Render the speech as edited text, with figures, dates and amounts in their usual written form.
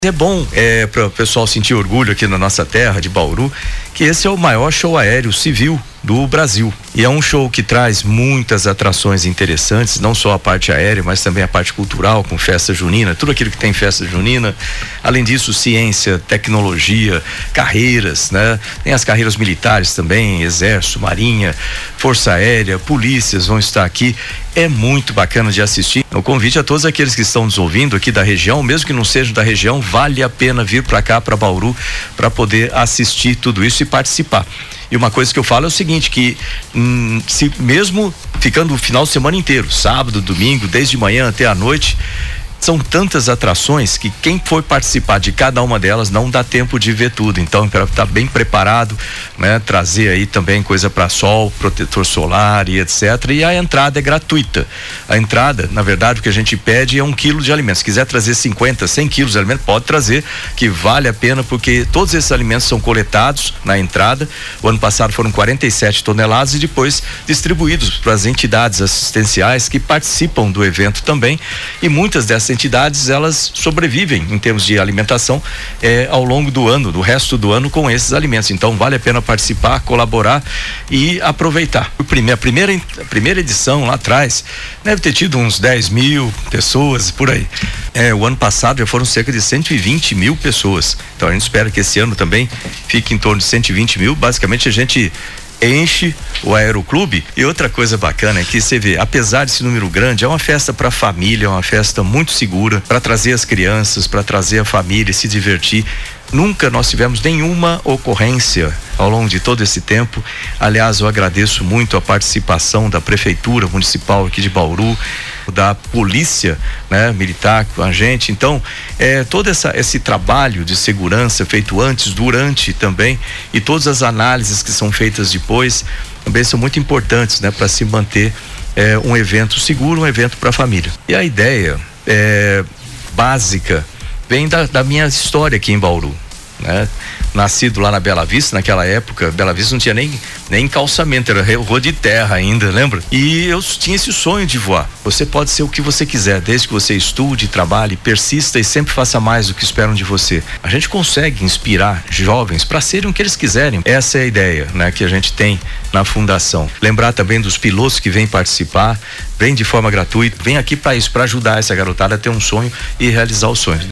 É bom para o pessoal sentir orgulho aqui na nossa terra de Bauru, que esse é o maior show aéreo civil do Brasil. E é um show que traz muitas atrações interessantes, não só a parte aérea, mas também a parte cultural, com festa junina, tudo aquilo que tem festa junina. Além disso, ciência, tecnologia, carreiras, né? Tem as carreiras militares também, exército, marinha, força aérea, polícias vão estar aqui. É muito bacana de assistir. O convite a todos aqueles que estão nos ouvindo aqui da região, mesmo que não sejam da região, vale a pena vir para cá, para Bauru, para poder assistir tudo isso e participar. E uma coisa que eu falo é o seguinte, que se mesmo ficando o final de semana inteiro, sábado, domingo, desde manhã até a noite, são tantas atrações que quem for participar de cada uma delas não dá tempo de ver tudo. Então, para estar bem preparado, né? Trazer aí também coisa para sol, protetor solar e etc. E a entrada é gratuita. A entrada, na verdade, o que a gente pede é 1 quilo de alimentos. Se quiser trazer 50, 100 quilos de alimento, pode trazer, que vale a pena, porque todos esses alimentos são coletados na entrada. O ano passado foram 47 toneladas e depois distribuídos para as entidades assistenciais que participam do evento também. E muitas dessas entidades, elas sobrevivem em termos de alimentação ao longo do ano, do resto do ano, com esses alimentos. Então vale a pena participar, colaborar e aproveitar. A primeira edição lá atrás deve ter tido uns 10 mil pessoas por aí. O ano passado já foram cerca de 120 mil pessoas. Então a gente espera que esse ano também fique em torno de 120 mil. Basicamente a gente enche o aeroclube. E outra coisa bacana é que você vê, apesar desse número grande, é uma festa para família, é uma festa muito segura para trazer as crianças, para trazer a família, se divertir. Nunca nós tivemos nenhuma ocorrência ao longo de todo esse tempo. Aliás, eu agradeço muito a participação da Prefeitura Municipal aqui de Bauru, da Polícia, né, Militar com a gente. Então, todo esse trabalho de segurança feito antes, durante também, e todas as análises que são feitas depois, também são muito importantes, né, para se manter um evento seguro, um evento para a família. E a ideia básica vem da minha história aqui em Bauru, né? Nascido lá na Bela Vista, naquela época, Bela Vista não tinha nem calçamento, era rua de terra ainda, lembra? E eu tinha esse sonho de voar. Você pode ser o que você quiser, desde que você estude, trabalhe, persista e sempre faça mais do que esperam de você. A gente consegue inspirar jovens para serem o que eles quiserem. Essa é a ideia, né, que a gente tem na fundação. Lembrar também dos pilotos que vêm participar, vêm de forma gratuita, vêm aqui para isso, para ajudar essa garotada a ter um sonho e realizar o sonho.